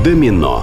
Домино.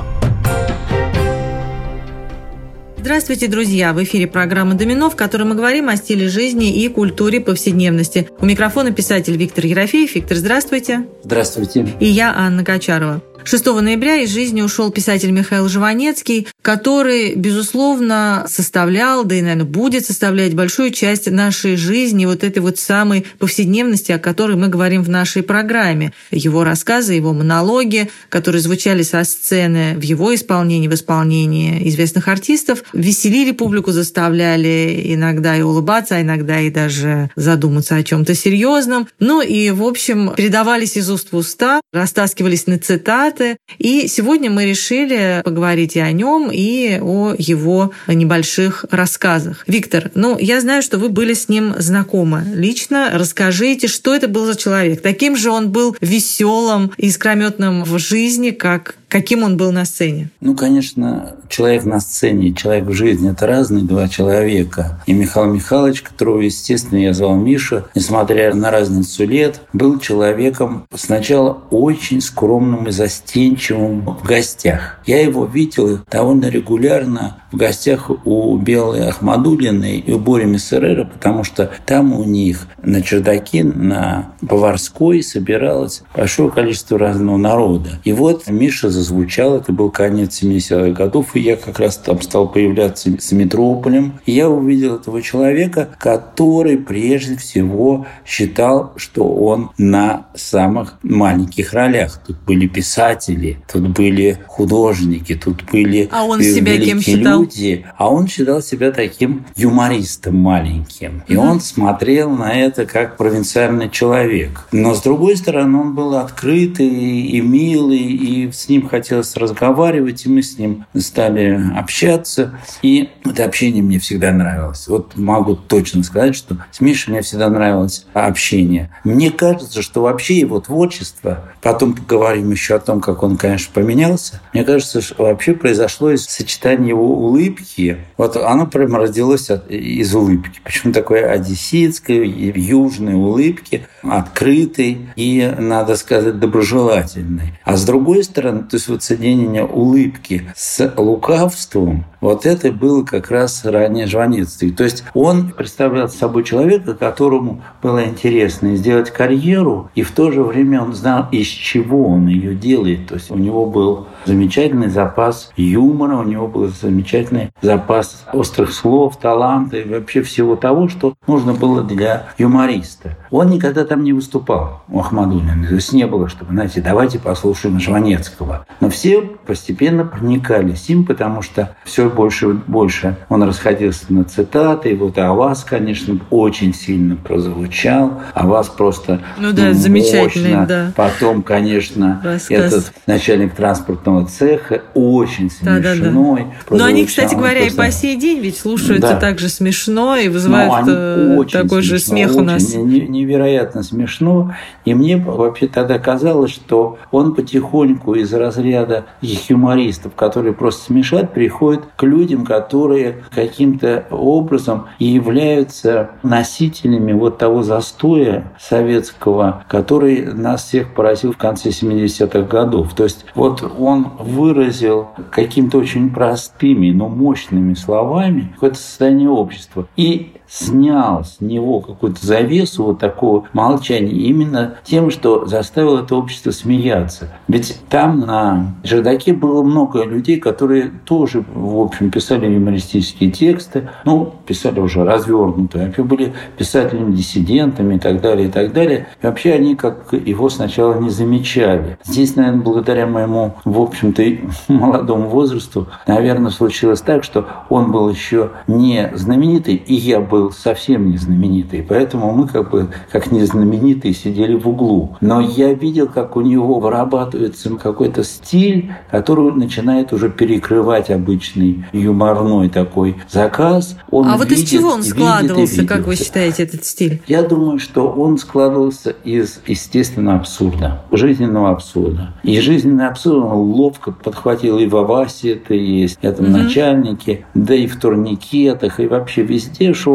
Здравствуйте, друзья! В эфире программа «Домино», в которой мы говорим о стиле жизни и культуре повседневности. У микрофона писатель Виктор Ерофеев. Виктор, здравствуйте! Здравствуйте! И я, Анна Качарова. 6 ноября из жизни ушел писатель Михаил Жванецкий, который, безусловно, составлял, да и, наверное, будет составлять большую часть нашей жизни, вот этой вот самой повседневности, о которой мы говорим в нашей программе. Его рассказы, его монологи, которые звучали со сцены в его исполнении, в исполнении известных артистов, веселили публику, заставляли иногда и улыбаться, а иногда и даже задуматься о чем-то серьезном. Ну и, в общем, передавались из уст в уста, растаскивались на цитаты. И сегодня мы решили поговорить и о нем, и о его небольших рассказах. Виктор, я знаю, что вы были с ним знакомы лично. Расскажите, что это был за человек? Таким же он был веселым, искрометным в жизни, каким он был на сцене? Конечно, человек на сцене и человек в жизни – это разные два человека. И Михаил Михайлович, которого, естественно, я звал Миша, несмотря на разницу лет, был человеком сначала очень скромным и застенчивым в гостях. Я его видел довольно регулярно в гостях у Беллы Ахмадуллиной и у Бори Мессерера, потому что там у них на чердаке, на Поварской собиралось большое количество разного народа. И вот Миша зазвучал, это был конец 70-х годов, и я как раз там стал появляться с Метрополем. И я увидел этого человека, который прежде всего считал, что он на самых маленьких ролях. Тут были писатели, тут были художники, тут были а он себя кем считал? Люди. А он считал себя таким юмористом маленьким. И он смотрел на это как провинциальный человек. Но, с другой стороны, он был открытый и милый, и с ним хотелось разговаривать, и мы с ним стали общаться. И это общение мне всегда нравилось. Вот могу точно сказать, что с Мишей мне всегда нравилось общение. Мне кажется, что вообще его творчество, потом поговорим еще о том, как он, конечно, поменялся, мне кажется, что вообще произошло из сочетания его улыбки. Вот оно прямо родилось из улыбки. Почему такой одесситской, южной улыбки, открытой и, надо сказать, доброжелательной. А с другой стороны, то есть вот соединение улыбки с лукавством, вот это было как раз ранее Жванецкий. То есть он представлял собой человека, которому было интересно сделать карьеру, и в то же время он знал, из чего он ее делает. То есть у него был замечательный запас юмора, у него был замечательный запас острых слов, таланта и вообще всего того, что нужно было для юмориста. Он никогда там не выступал у Ахмадуллиной. То есть не было, чтобы, знаете, давайте послушаем Жванецкого. Но все постепенно проникались им, потому что все больше и больше он расходился на цитаты. И вот «Аваз», конечно, очень сильно прозвучал. «Аваз» просто замечательный, мощно. Да. Потом, конечно, рассказ. Этот начальник транспортного цеха очень смешной. Да. Но они, кстати говоря, и по сей день ведь слушаются так же смешно и вызывают такой же смех у нас. Невероятно смешно. И мне вообще тогда казалось, что он потихоньку из разряда таких юмористов, которые просто смешат, приходит к людям, которые каким-то образом и являются носителями вот того застоя советского, который нас всех поразил в конце 70-х годов. То есть вот он выразил какими-то очень простыми, но мощными словами какое-то состояние общества и снял с него какую-то завесу вот такого молчания именно тем, что заставил это общество смеяться. Ведь там на чердаке было много людей, которые тоже, в общем, писали юмористические тексты, писали уже развернутые, вообще были писателями-диссидентами и так далее, и так далее. И вообще они как его сначала не замечали. Здесь, наверное, благодаря моему, в общем-то, молодому возрасту, наверное, случилось так, что он был еще не знаменитый, и я был совсем не знаменитый. Поэтому мы как незнаменитые сидели в углу. Но я видел, как у него вырабатывается какой-то стиль, который начинает уже перекрывать обычный юморной такой заказ. Вот из чего он складывался, как вы считаете, этот стиль? Я думаю, что он складывался из, естественно, абсурда, жизненного абсурда. И жизненный абсурд он ловко подхватил и в «Авасе» это есть, и в «Начальнике», да и в «Турникетах», и вообще везде шел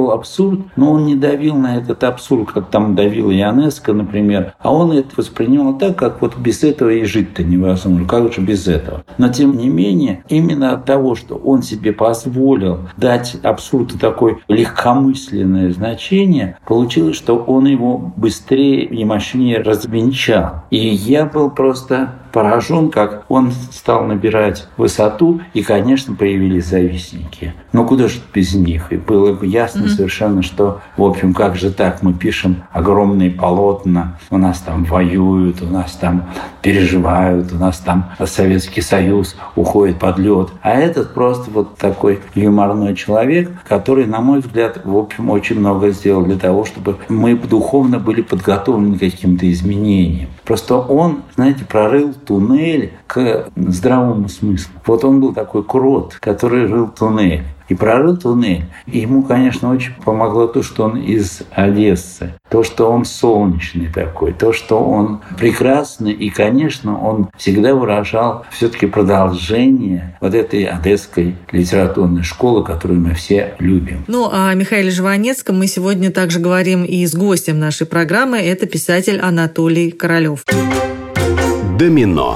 был абсурд, но он не давил на этот абсурд, как там давил Ионеско, например, а он это воспринимал так, как вот без этого и жить-то невозможно, как же без этого. Но тем не менее, именно от того, что он себе позволил дать абсурду такое легкомысленное значение, получилось, что он его быстрее и мощнее развенчал. И я был просто поражен, как он стал набирать высоту, и, конечно, появились завистники. Но куда же без них? И было ясно совершенно, что, в общем, как же так? Мы пишем огромные полотна, у нас там воюют, у нас там переживают, у нас там Советский Союз уходит под лед. А этот просто вот такой юморной человек, который, на мой взгляд, в общем, очень много сделал для того, чтобы мы духовно были подготовлены к каким-то изменениям. Просто он, знаете, прорыл туннель к здравому смыслу. Вот он был такой крот, который рыл туннель. И прорыл туннель. И ему, конечно, очень помогло то, что он из Одессы, то, что он солнечный такой, то, что он прекрасный. И, конечно, он всегда выражал все-таки продолжение вот этой одесской литературной школы, которую мы все любим. Ну, о Михаиле Жванецком мы сегодня также говорим и с гостем нашей программы. Это писатель Анатолий Королёв. Домино.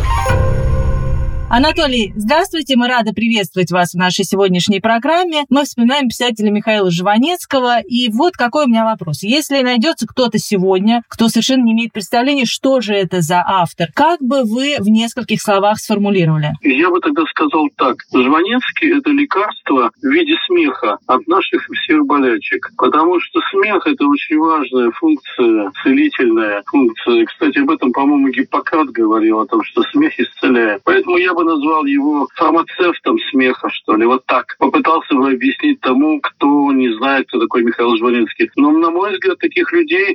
Анатолий, здравствуйте, мы рады приветствовать вас в нашей сегодняшней программе. Мы вспоминаем писателя Михаила Жванецкого, и вот какой у меня вопрос. Если найдется кто-то сегодня, кто совершенно не имеет представления, что же это за автор, как бы вы в нескольких словах сформулировали? Я бы тогда сказал так. Жванецкий – это лекарство в виде смеха от наших всех болячек, потому что смех – это очень важная функция, целительная функция. Кстати, об этом, по-моему, Гиппократ говорил, о том, что смех исцеляет. Поэтому я бы назвал его фармацевтом смеха, что ли. Вот так. Попытался бы объяснить тому, кто не знает, кто такой Михаил Жванецкий. Но, на мой взгляд, таких людей,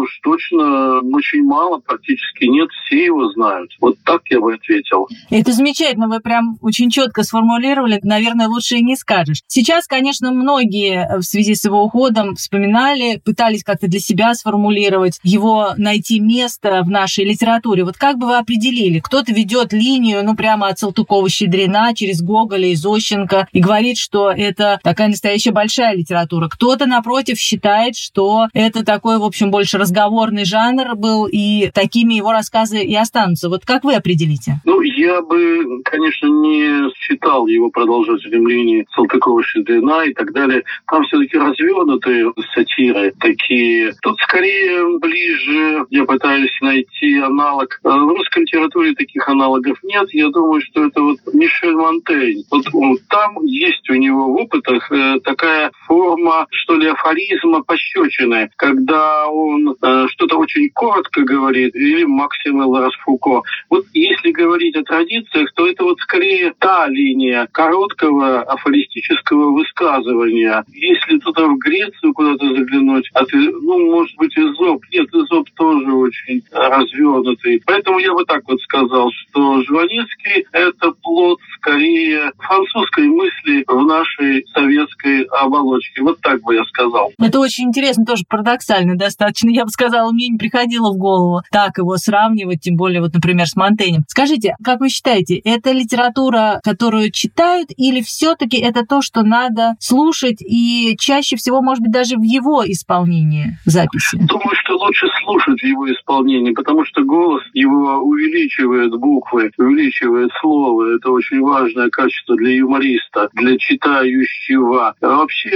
точно очень мало, практически нет. Все его знают. Вот так я бы ответил. Это замечательно. Вы прям очень четко сформулировали. Наверное, лучше и не скажешь. Сейчас, конечно, многие в связи с его уходом вспоминали, пытались как-то для себя сформулировать, его найти место в нашей литературе. Вот как бы вы определили? Кто-то ведет линию, прямо от Салтыкова-Щедрина через Гоголя и Зощенко и говорит, что это такая настоящая большая литература. Кто-то, напротив, считает, что это такой, в общем, больше разговорный жанр был, и такими его рассказы и останутся. Вот как вы определите? Я бы, конечно, не считал его продолжателем линии Салтыкова-Щедрина и так далее. Там все-таки развернутые сатиры такие. Тут скорее ближе, я пытаюсь найти аналог. В русской литературе таких аналогов нет. Я думаю, что это вот Мишель Монтень. Вот там есть у него в опытах такая форма, что ли, афоризма, пощечины, когда он что-то очень коротко говорит, или Максим Ларас-Фуко. Вот если говорить о традициях, то это вот скорее та линия короткого афористического высказывания. Если туда в Грецию куда-то заглянуть, может быть, Эзоп. Нет, Эзоп тоже очень развернутый. Поэтому я бы так вот сказал, что Жванецкий – это плод скорее французской мысли в нашей советской оболочке. Вот так бы я сказал. Это очень интересно, тоже парадоксально достаточно. Я бы сказала, мне не приходило в голову так его сравнивать, тем более, вот, например, с Монтенем. Скажите, как вы считаете, это литература, которую читают, или все-таки это то, что надо слушать и чаще всего, может быть, даже в его исполнении записи? Думаю, что лучше слушать в его исполнении, потому что голос его увеличивает буквы, увеличивает слово. Это очень важное качество для юмориста, для читающего. А вообще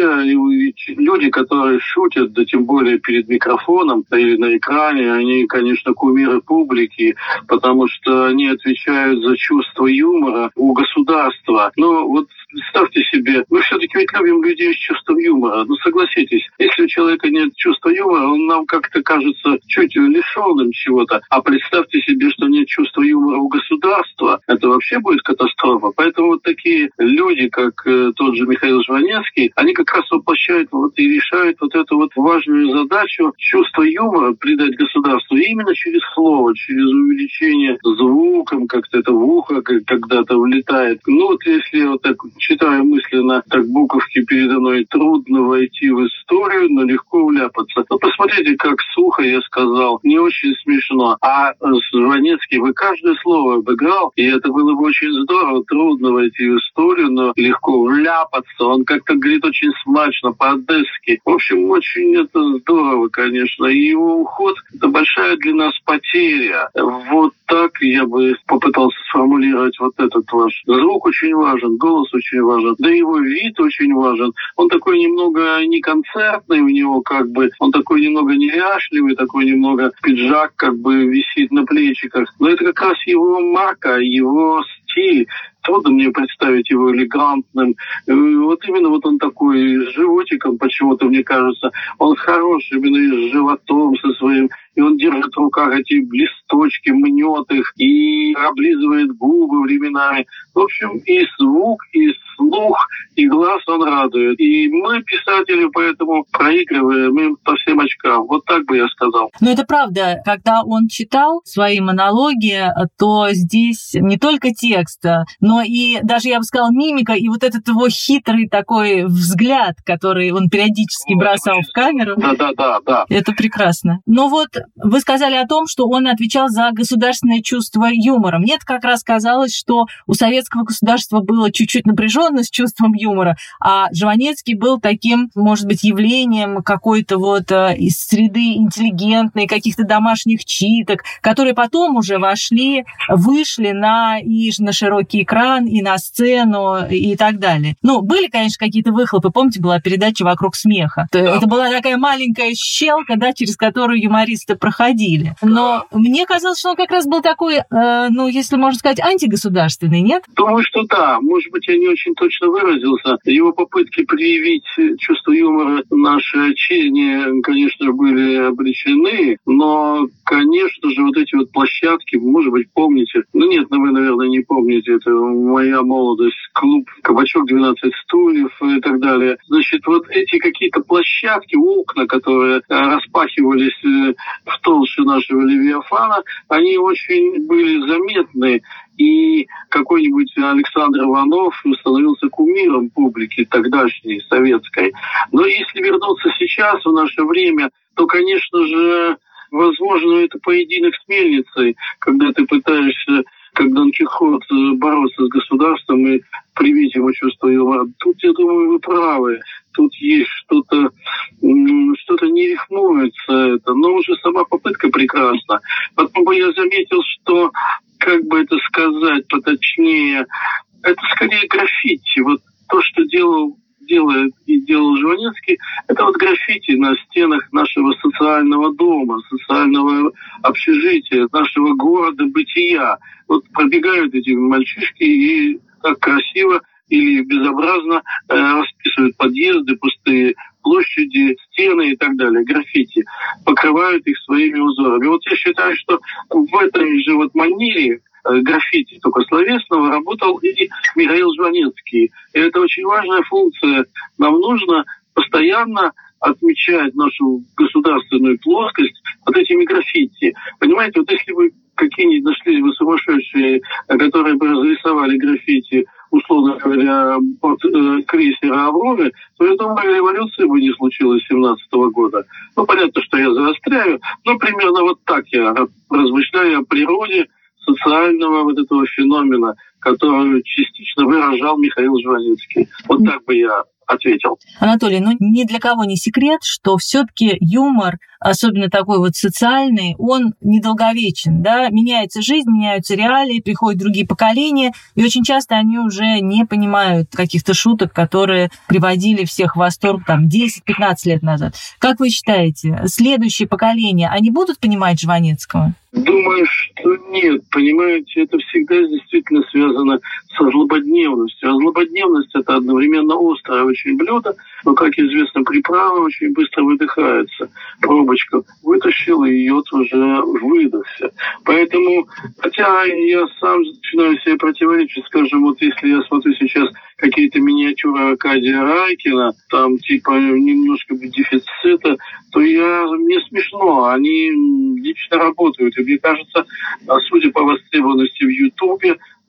люди, которые шутят, да тем более перед микрофоном или на экране, они, конечно, кумиры публики, потому что они отвечают за чувство юмора у государства. Но вот представьте себе, мы все-таки ведь любим людей с чувством юмора. Согласитесь, если у человека нет чувства юмора, он нам как-то кажется чуть лишенным чего-то. А представьте себе, что нет чувства юмора у государства, это вообще будет катастрофа. Поэтому вот такие люди, как тот же Михаил Жванецкий, они как раз воплощают и решают вот эту вот важную задачу чувство юмора придать государству именно через слово, через увеличение звуком, как-то это в ухо когда-то влетает. Если я вот так читаю мысленно, так буковки передо мной, трудно войти в историю, но легко вляпаться. Посмотрите, как духа, я сказал, не очень смешно. А Жванецкий бы каждое слово обыграл, и это было бы очень здорово. Трудно войти в историю, но легко вляпаться. Он как-то говорит очень смачно, по-одесски. В общем, очень это здорово, конечно. И его уход – это большая для нас потеря. Вот так я бы попытался сформулировать вот этот ваш. Звук очень важен, голос очень важен, да и его вид очень важен. Он такой немного не концертный у него, как бы, он такой немного неряшливый, такой немного пиджак как бы висит на плечиках. Но это как раз его марка, его стиль. Трудно мне представить его элегантным. Вот именно вот он такой с животиком почему-то, мне кажется. Он хорош именно и с животом со своим. И он держит в руках эти листочки, мнет их и облизывает губы временами. В общем, и звук, и слух, и глаз он радует. И мы, писатели, поэтому проигрываем им по всем очкам. Вот так бы я сказал. Но это правда. Когда он читал свои монологи, то здесь не только текст, но и даже, я бы сказала, мимика, и вот этот его хитрый такой взгляд, который он периодически бросал в камеру. Да. Это прекрасно. Но вот вы сказали о том, что он отвечал за государственное чувство юмора. Мне как раз казалось, что у советского государства было чуть-чуть напряженно с чувством юмора, а Жванецкий был таким, может быть, явлением какой-то вот из среды интеллигентной, каких-то домашних читок, которые потом уже вышли на широкий экран, и на сцену, и так далее. Ну, были, конечно, какие-то выхлопы. Помните, была передача «Вокруг смеха». Это была такая маленькая щелка, да, через которую юмористы проходили. Но мне казалось, что он как раз был такой, если можно сказать, антигосударственный, нет? Думаю, что да. Может быть, я не очень точно выразился. Его попытки проявить чувство юмора нашей отчизне, конечно, были обречены, но, конечно же, вот эти вот площадки, может быть, помните, вы, наверное, не помните, это моя молодость, клуб «Кабачок», 12 стульев и так далее. Значит, вот эти какие-то площадки, окна, которые распахивались в толще нашего Левиафана, они очень были заметны. И какой-нибудь Александр Иванов становился кумиром публики тогдашней, советской. Но если вернуться сейчас, в наше время, то, конечно же, возможно, это поединок с мельницей, когда ты пытаешься, как Дон Кихот, бороться с государством и привить ему чувство юмора. Тут, я думаю, вы правы. Тут есть что-то не рифмуется это, но уже сама попытка прекрасна. Потом бы я заметил, что, как бы это сказать поточнее, это скорее граффити. Вот то, что делал Жванецкий, это вот граффити на стенах нашего социального дома, социального общежития, нашего города бытия. Вот пробегают эти мальчишки и так красиво или безобразно расписывают подъезды, пустые площади, стены и так далее, граффити, покрывают их своими узорами. Вот я считаю, что в этой же вот манере граффити, только словесного, работал и Михаил Жванецкий. И это очень важная функция. Нам нужно постоянно отмечать нашу государственную плоскость вот этими граффити. Понимаете, вот если вы какие-нибудь нашли бы сумасшедшие, которые бы разрисовали граффити, условно говоря, под крейсера «Авроры», то, я думаю, революции бы не случилось 17-го года. Понятно, что я заостряю, но примерно вот так я размышляю о природе социального вот этого феномена, который частично выражал Михаил Жванецкий. Вот так бы я ответил. Анатолий, ни для кого не секрет, что все-таки юмор, особенно такой вот социальный, он недолговечен, да? Меняется жизнь, меняются реалии, приходят другие поколения, и очень часто они уже не понимают каких-то шуток, которые приводили всех в восторг 10-15 лет назад. Как вы считаете, следующее поколение, они будут понимать Жванецкого? Думаю, что нет. Понимаете, это всегда действительно связано со злободневностью. А злободневность – это одновременно острое очень блюдо, но, как известно, приправа очень быстро выдыхается. Пробочка вытащил, и йод уже выдохся. Поэтому, хотя я сам начинаю себе противоречить, скажем, вот если я смотрю сейчас какие-то миниатюры Аркадия Райкина, там типа немножко дефицита, то мне смешно, они лично работают. И мне кажется, судя по востребованности в Ютубе,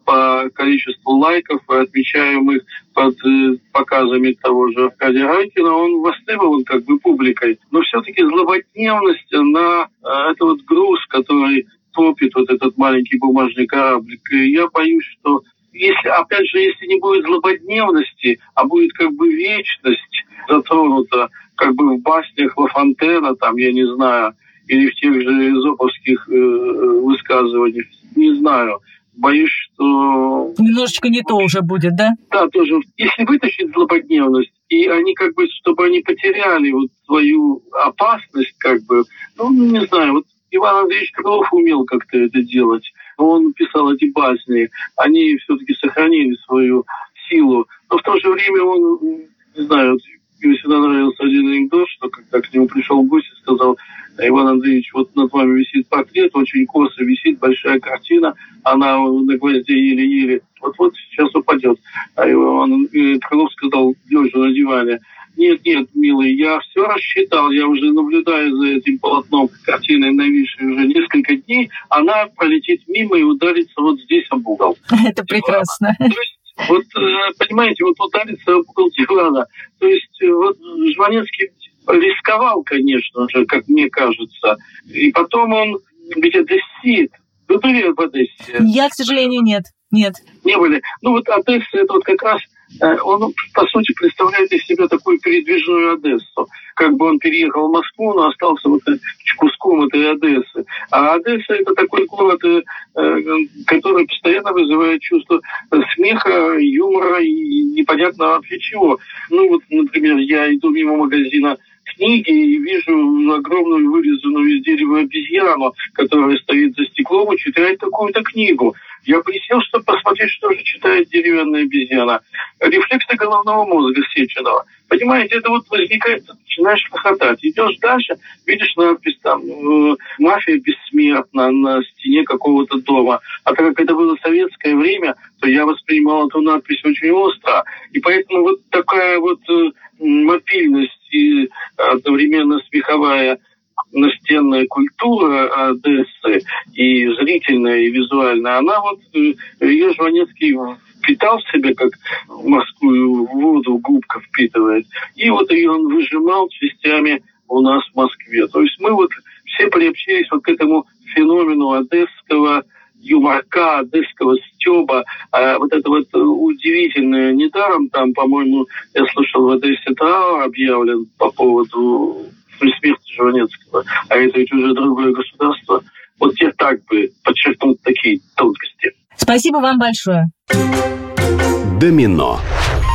по количеству лайков, отмечаемых под показами того же Аркадия Райкина, он востребован как бы публикой. Но все-таки злободневность на это вот груз, который топит вот этот маленький бумажный кораблик. И я боюсь, что если, опять же, если не будет злободневности, а будет как бы вечность затронута, как бы в баснях Ла Фонтена, там, я не знаю, или в тех же эзоповских высказываниях, не знаю. Боюсь, что... Немножечко не то уже будет, да? Да, тоже. Если вытащить злободневность, и они как бы, чтобы они потеряли вот свою опасность, как бы, ну, не знаю, вот Иван Андреевич Крылов умел как-то это делать. Он писал эти басни, они все-таки сохранили свою силу. Но в то же время он, не знаю, вот, мне всегда нравился один анекдот, что когда к нему пришел гость и сказал: Иван Андреевич, вот над вами висит портрет, очень косо висит, большая картина, она на гвозде еле-еле, вот сейчас упадет. А Иван Крылов сказал, лежа на диване: нет, милый, я все рассчитал, я уже наблюдаю за этим полотном, картиной нависшей уже несколько дней, она пролетит мимо и ударится вот здесь об угол. Это прекрасно. Вот, понимаете, вот ударится об угол дивана. То есть вот Жванецкий рисковал, конечно же, как мне кажется. И потом он ведь одессит. Вы были в Одессе? Я, к сожалению, нет. Не были. Ну вот Одесса, это вот как раз, он, по сути, представляет из себя такую передвижную Одессу. Как бы он переехал в Москву, но остался вот куском этой Одессы. А Одесса – это такой город, который постоянно вызывает чувство смеха, юмора и непонятно вообще чего. Ну вот, например, я иду мимо магазина книги и вижу огромную вырезанную из дерева обезьяну, которая стоит за стеклом и читает такую-то книгу. Я присел, чтобы посмотреть, что же читает деревянная обезьяна. Рефлексы головного мозга сеченного. Понимаете, это вот возникает, начинаешь хохотать. Идешь дальше, видишь надпись там «Мафия бессмертна» на стене какого-то дома. А так как это было советское время, то я воспринимал эту надпись очень остро. И поэтому вот такая вот мобильность и одновременно смеховая настенная культура Одессы, и зрительная, и визуальная, она вот, ее Жванецкий впитал в себя, как морскую воду губка впитывает, и вот ее он выжимал частями у нас в Москве. То есть мы вот все приобщились вот к этому феномену одесского юморка, одесского стёба. А вот это вот удивительное, недаром там, по-моему, я слышал, в Одессе траур объявлен по поводу смерти Жванецкого, а это ведь уже другое государство. Вот я так бы подчеркнул такие тонкости. Спасибо вам большое. Домино.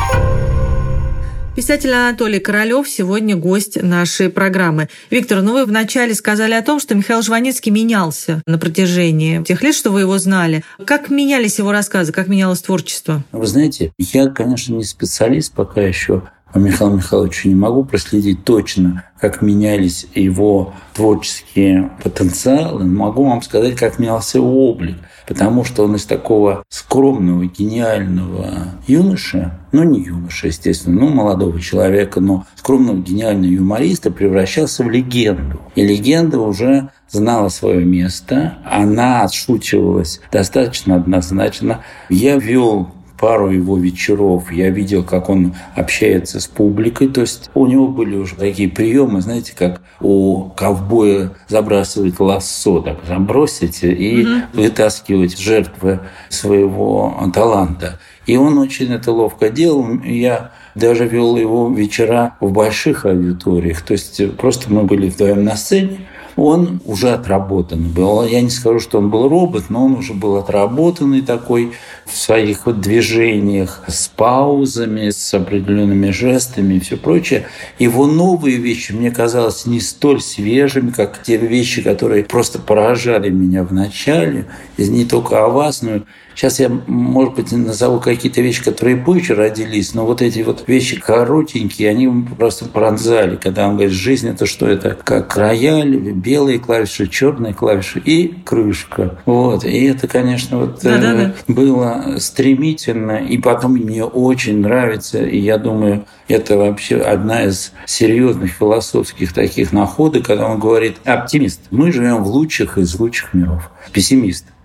Писатель Анатолий Королёв сегодня гость нашей программы. Виктор, вы вначале сказали о том, что Михаил Жванецкий менялся на протяжении тех лет, что вы его знали. Как менялись его рассказы, как менялось творчество? Вы знаете, я, конечно, не специалист пока еще по Михаилу Михайловичу, не могу проследить точно, как менялись его творческие потенциалы. Могу вам сказать, как менялся его облик. Потому что он из такого скромного, гениального юноши, не юноши, естественно, молодого человека, но скромного, гениального юмориста превращался в легенду. И легенда уже знала свое место. Она отшучивалась достаточно однозначно. Я вел пару его вечеров, я видел, как он общается с публикой. То есть у него были уже такие приемы, знаете, как у ковбоя забрасывать лассо, так забросить и вытаскивать жертвы своего таланта. И он очень это ловко делал. Я даже вел его вечера в больших аудиториях. То есть просто мы были вдвоем на сцене. Он уже отработанный был. Я не скажу, что он был робот, но он уже был отработанный такой в своих движениях, с паузами, с определенными жестами и все прочее. Его новые вещи мне казалось не столь свежими, как те вещи, которые просто поражали меня в начале. И не только о вас, но сейчас я, может быть, назову какие-то вещи, которые позже родились, но вот эти вот вещи коротенькие, они просто пронзали. Когда он говорит, жизнь – это что? Это как рояль, белые клавиши, черные клавиши и крышка. И это, конечно, было стремительно. И потом мне очень нравится, и я думаю, это вообще одна из серьезных философских таких находок, когда он говорит, оптимист, мы живем в лучших из лучших миров. Пессимист,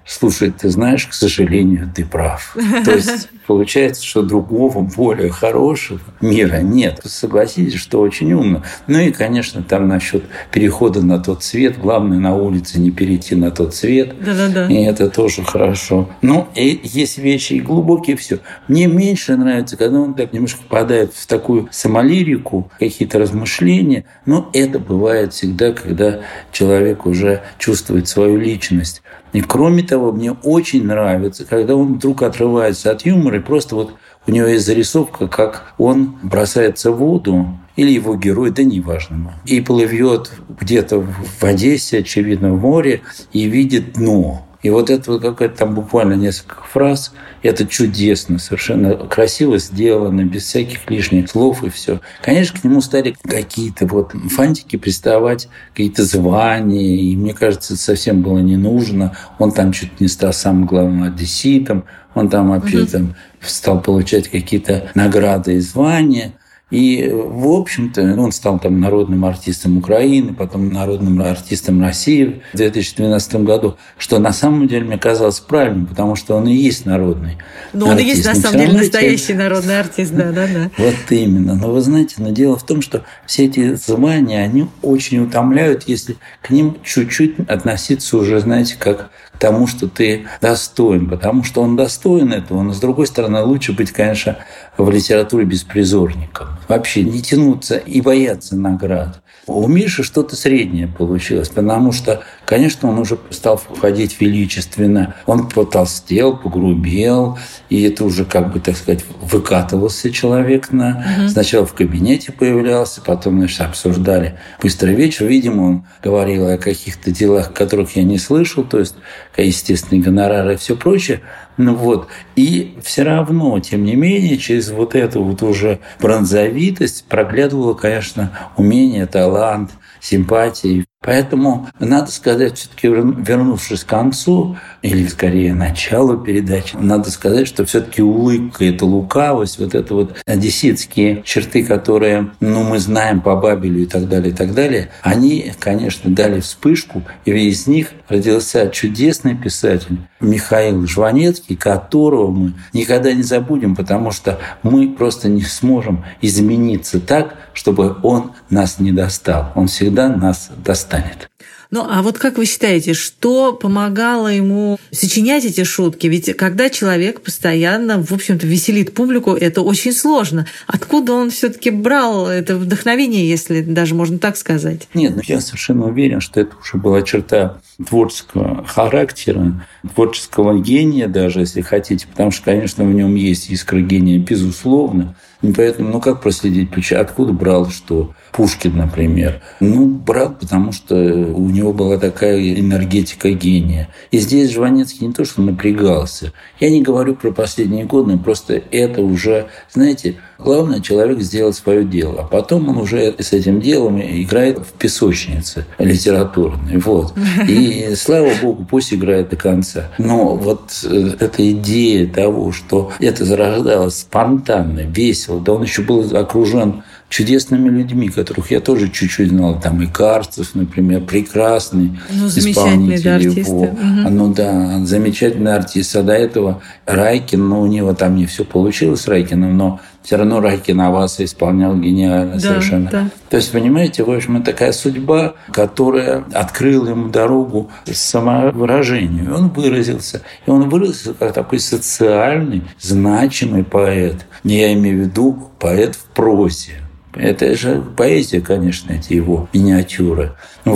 слушай, ты знаешь, к сожалению, ты прав. То есть получается, что другого, более хорошего мира нет. Согласитесь, что очень умно. Ну и, конечно, там насчет перехода на тот цвет. Главное, на улице не перейти на тот цвет. Да-да-да. И это тоже хорошо. Ну, и есть вещи и глубокие, все. Мне меньше нравится, когда он так немножко впадает в такую самолирику, какие-то размышления. Но это бывает всегда, когда человек уже чувствует свою личность. И кроме того, мне очень нравится, когда он вдруг отрывается от юмора, и просто вот у него есть зарисовка, как он бросается в воду, или его герой, да неважно, и плывет где-то в Одессе, очевидно, в море, и видит дно. И вот это вот какая-то там буквально несколько фраз. Это чудесно, совершенно красиво сделано, без всяких лишних слов и все. Конечно, к нему стали какие-то вот фантики приставать, какие-то звания. И мне кажется, это совсем было не нужно. Он там чуть не стал самым главным одесситом. Он там вообще там стал получать какие-то награды и звания. И, в общем-то, он стал там народным артистом Украины, потом народным артистом России в 2012 году, что на самом деле мне казалось правильным, потому что он и есть народный артист. Ну, он и есть, на самом деле, настоящий народный артист, да. Вот именно. Но вы знаете, но дело в том, что все эти звания, они очень утомляют, если к ним чуть-чуть относиться уже, знаете, как к тому, что ты достоин, потому что он достоин этого, но, с другой стороны, лучше быть, конечно, в литературе беспризорником. Вообще не тянуться и бояться наград. У Миши что-то среднее получилось, потому что, конечно, он уже стал входить величественно. Он потолстел, погрубел, и это уже, как бы, так сказать, выкатывался человек. Сначала в кабинете появлялся, потом, значит, обсуждали «Быстрый вечер». Видимо, он говорил о каких-то делах, которых я не слышал, то есть, естественные гонорары и все прочее. Ну вот. И все равно, тем не менее, через вот эту вот уже бронзовитость проглядывало, конечно, умение, талант, симпатия. Поэтому надо сказать, все-таки вернувшись к концу, или скорее началу передачи, надо сказать, что все-таки улыбка, эта лукавость, вот это вот одесситские черты, которые, мы знаем по Бабелю и так далее, они, конечно, дали вспышку, и из них родился чудесный писатель Михаил Жванецкий, которого мы никогда не забудем, потому что мы просто не сможем измениться так, чтобы он нас не достал. Он всегда нас достанет. Ну, а вот как вы считаете, что помогало ему сочинять эти шутки? Ведь когда человек постоянно, в общем-то, веселит публику, это очень сложно. Откуда он все-таки брал это вдохновение, если даже можно так сказать? Нет, я совершенно уверен, что это уже была черта творческого характера, творческого гения даже, если хотите, потому что, конечно, в нем есть искра гения, безусловно. И поэтому, как проследить, откуда брал что? Пушкин, например. Брал, потому что у него была такая энергетика гения. И здесь Жванецкий не то, что напрягался. Я не говорю про последние годы, просто это уже, знаете, главное, человек сделал свое дело. А потом он уже с этим делом играет в песочнице литературной. Вот. И, слава богу, пусть играет до конца. Но вот эта идея того, что это зарождалось спонтанно, весело, да он еще был окружен чудесными людьми, которых я тоже чуть-чуть знал. Там и Карцев, например, прекрасный исполнитель его. Замечательный артист. А до этого Райкин, у него там не все получилось с Райкиным, но все равно Райкин Аваса исполнял гениально совершенно. Да. То есть, понимаете, в общем, это такая судьба, которая открыла ему дорогу самовыражению. Он выразился. И он выразился как такой социальный, значимый поэт. Я имею в виду поэт в прозе. Это же поэзия, конечно, эти его миниатюры.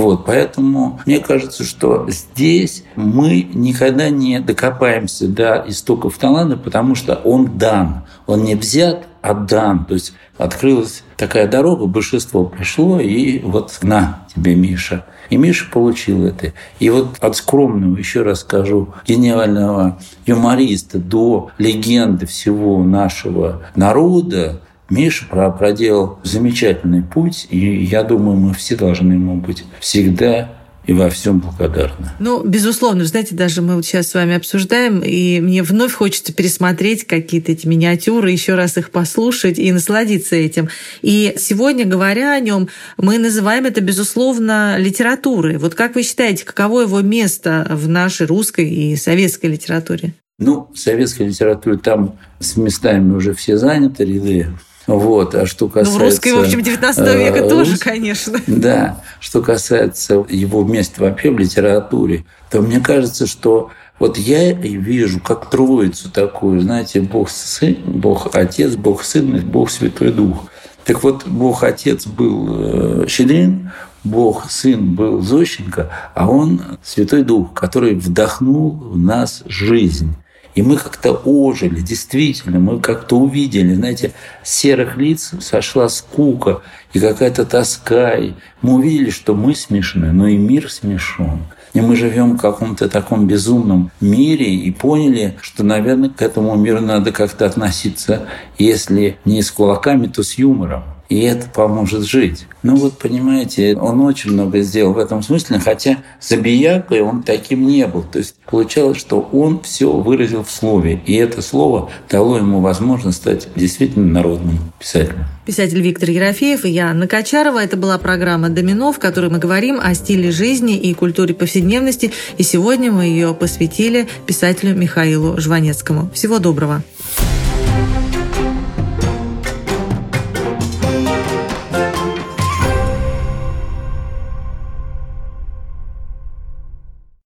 Поэтому мне кажется, что здесь мы никогда не докопаемся до истоков таланта, потому что он дан. Он не взят, а дан. То есть открылась такая дорога, большинство пришло, и вот на тебе, Миша. И Миша получил это. И вот от скромного, еще раз скажу, гениального юмориста до легенды всего нашего народа, Миша проделал замечательный путь, и я думаю, мы все должны ему быть всегда и во всем благодарны. Ну, безусловно, знаете, даже мы вот сейчас с вами обсуждаем, и мне вновь хочется пересмотреть какие-то эти миниатюры, еще раз их послушать и насладиться этим. И сегодня, говоря о нем, мы называем это, безусловно, литературой. Вот как вы считаете, каково его место в нашей русской и советской литературе? Ну, в советской литературе там с местами уже все заняты ряды. Вот. А что касается... Ну, в русской, в общем, 19 века тоже, конечно. Да. Что касается его места вообще в литературе, то мне кажется, что вот я вижу как троицу такую, знаете, Бог Сын, Бог Отец, Бог Сын и Бог Святой Дух. Так вот, Бог Отец был Щедрин, Бог Сын был Зощенко, а Он Святой Дух, который вдохнул в нас жизнь. И мы как-то ожили, действительно, мы как-то увидели, знаете, с серых лиц сошла скука и какая-то тоска. И мы увидели, что мы смешны, но и мир смешон. И мы живем в каком-то таком безумном мире и поняли, что, наверное, к этому миру надо как-то относиться, если не с кулаками, то с юмором. И это поможет жить. Ну вот, понимаете, он очень много сделал в этом смысле, хотя забиякой он таким не был. То есть получалось, что он все выразил в слове. И это слово дало ему возможность стать действительно народным писателем. Писатель Виктор Ерофеев и я, Анна Качарова. Это была программа «Домино», в которой мы говорим о стиле жизни и культуре повседневности. И сегодня мы ее посвятили писателю Михаилу Жванецкому. Всего доброго.